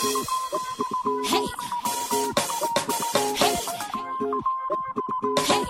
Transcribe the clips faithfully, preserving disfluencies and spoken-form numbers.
Hey. Hey. Hey.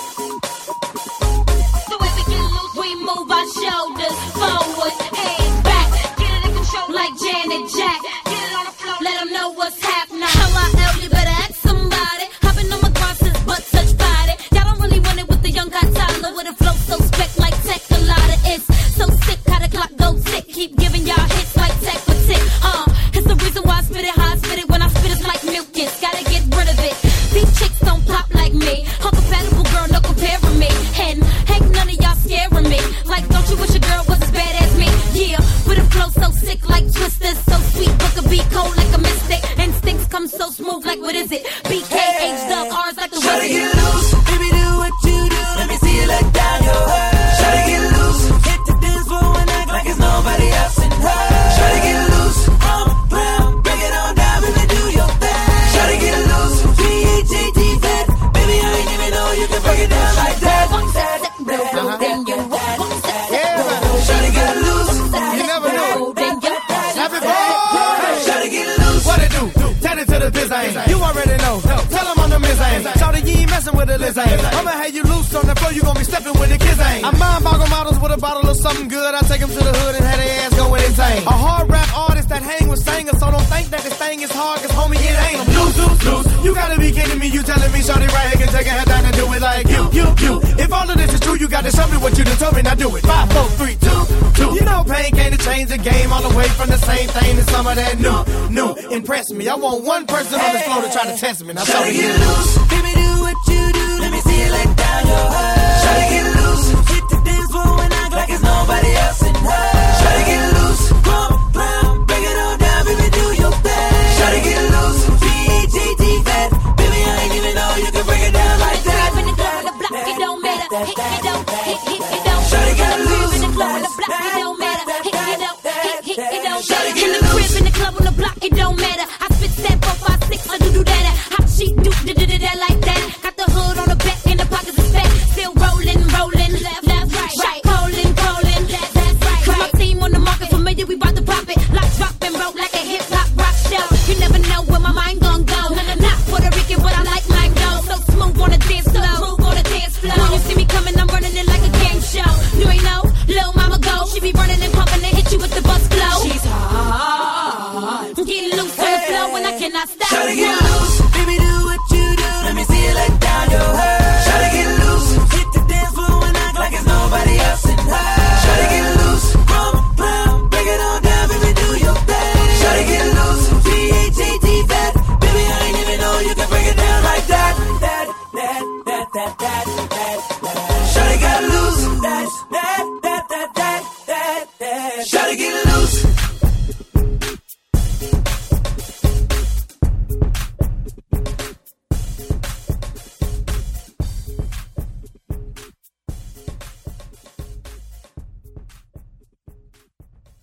The way we get loose, we move our shoulders forward and back. Get it in control like Janet Jack. Get it on the floor, let them know what's happening. How I L, you better ask somebody. Hopping on my crosses, butt touch body. Y'all don't really want it with the young guy Tyler with a flow so spec like tech. A lot of it's so sick, how the clock go tick. Keep giving y'all hits like tech for tick. Uh, it's the reason why I spit it how I spit it. When I spit it's like mucus, gotta get rid of it. These chicks don't pop like me. Uncompatible girl, no comparing me. And ain't none of y'all scaring me. Like, don't you wish a girl was as bad as me? Yeah, with a flow so sick like Twisters. So sweet, book a beat cold like a mystic. Instincts come so smooth like what is it? B K H dub R's like the Try to wizard. get loose, baby, do what you do. Let me see you let down your hair. Try to get loose, hit the dance floor and act like it's nobody else in her. Try to get loose, I'm a clown. Break it on down, baby, do your thing. Try to get loose, P H A T vet. Baby, I ain't even know you can break it down like that. One step, uh-huh. Then you walk. One step, yeah, try to get loose. You never know. Then you Happy birthday. Try to get loose. What it do? Tell it to the biz I ain't. You already know. Tell them I'm the miz I ain't. Shout it, you ain't messing with the list I ain't. I'ma have you loose on the floor, you gon' be stepping with the kids I ain't. I mind boggle models with a bottle of something good. I take them to the hood and have their ass go insane. A hard rap artist that hang with singers, so don't think that this thing is hard, cause homie, it ain't. Loose, loose, loose. You gotta be kidding me, you telling me shorty right here can take a head down and do it like you, you, you. If all of this is true, you gotta show me what you done told me, now do it. Five, four, three, two, two. You know pain came to change the game all the way from the same thing to some of that new, new. Impress me, I want one person on this floor to try to test me. Now Try show to me. get loose, baby, do what you do. Let me see you let down your hair. Try to get loose, hit the dance floor and act like it's nobody else in her. Try to get loose, come clown, break it on down, baby, do your thing. Try to get loose, P H A T vet. Baby, I ain't even know you can break it down like that. in the club, the block, it don't matter. Hit, it don't, hit, hit, it don't. Try to get In the loose. crib, in the club, the block, it don't matter. Hit, it don't, hit, hit, it don't. Try to get In the crib, in the club, on the block, it don't matter. I spit step four, five, six, I do do that. Hot sheet, do do do do that like that. Got the hood on the back, and the pockets is fat. Still rolling, rolling, left, left, right, right, calling, calling, left, left, right. Cause my team on the market familiar, we bout to pop it. Lock, drop, and roll like a hip hop rock show. You never know where my mind gon' go. Not Puerto Rican, but I like mine though. So smooth on the dance floor, move on the dance floor. When you see me coming, I'm running it like a game show. You ain't know, Lil Mama go. She be running and pumping and hit you with the bus flow. She's hard, getting loose on the floor when I cannot stop. Try to get loose, baby, do what you do. Let me see you let down your hair. Try to get loose, hit the dance floor and act like it's nobody else in her. Try to get loose, come clown, break it on down, baby, do your thing. Try to get loose, P H A T vet. Baby, I ain't even know you can break it down like that. That, that, that, that, that, that.